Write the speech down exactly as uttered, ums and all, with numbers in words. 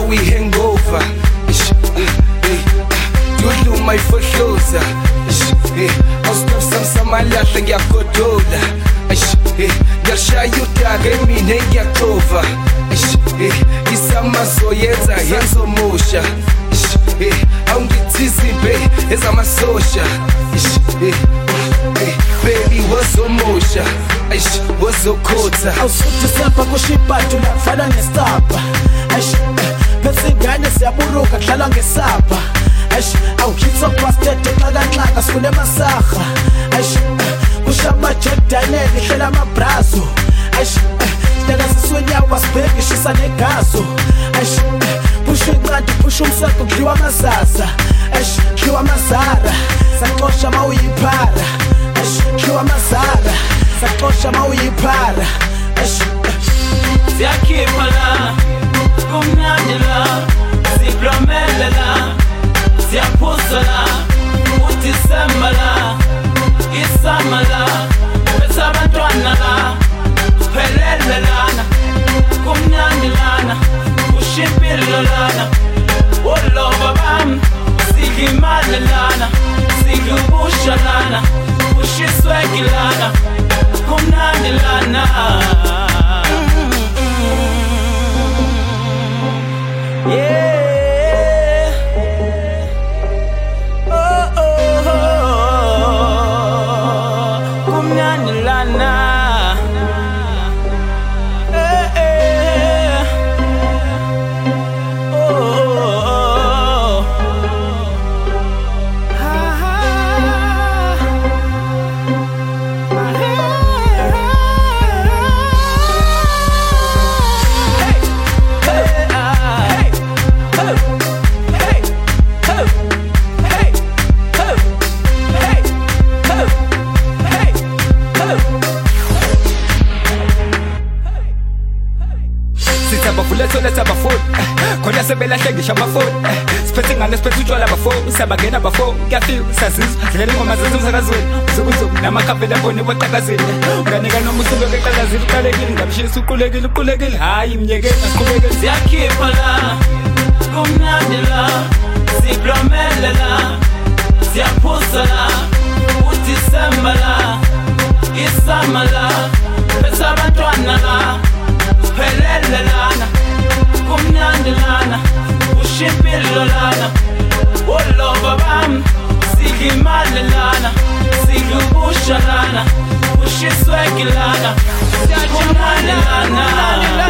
we hangover. Dulu my fohloza. Awustop samsamalahle ngiyagodola. Ngiyashaya udaka emine ngiyaxova. Isamazo yenza yenzomusha. Awungithizi babe ezamasosha. Baby wazomusha. Wazokhotha. Awusuthi sempa kushibhadu lafana ngestabha. Phethe ingane siyaburuka kudlala ngesapha. Awukhitha kwastete xakanxaka sifune masaha. Kushama Jordanel ihlela amabrazo. Sitaka siswenya wasibheki shisa negazo. Pusha incwadi pusha umsako kudliwa amasasa. Kudliwa amazara saxosha mawuyiphara. Kudliwa amazara saxosha mawuyiphara. Siyakhipha la kumnandi la sigromele la siyaphuza la uDisemba la isama la bese abantwana la phelele lana kumnandi lana ushimpilo lana oloba bam sigimale lana sigubusha lana ushisweki lana kumnandi lana. Yeah. Oh oh oh. Kumnandi lana. Eh eh. Oh oh oh. Ha ha. Let's let's have a phone. Khona sebelahle ngisho amafoni. Siphethe ngane siphethe utshwala abafoni. Sabangena abafoni. Ngiyafika sasizwa. Dlela ingoma zezimsakazweni. Sukuzuku namakhaphela mboni waqhakazile. Unganika noma usuke eqalazile uqalekile ngabishisa uqulekile uqulekile. Hayi imnyekeni asiqhubekele. Siyakhipha la kumnandi la sigromele la siyaphuza la uDisemba la isama la bese abantwana la phelele lana kumnandi lana ushimpilo lana oloba bam sigimale lana sigubusha lana ushisweki lana kumnandi lana.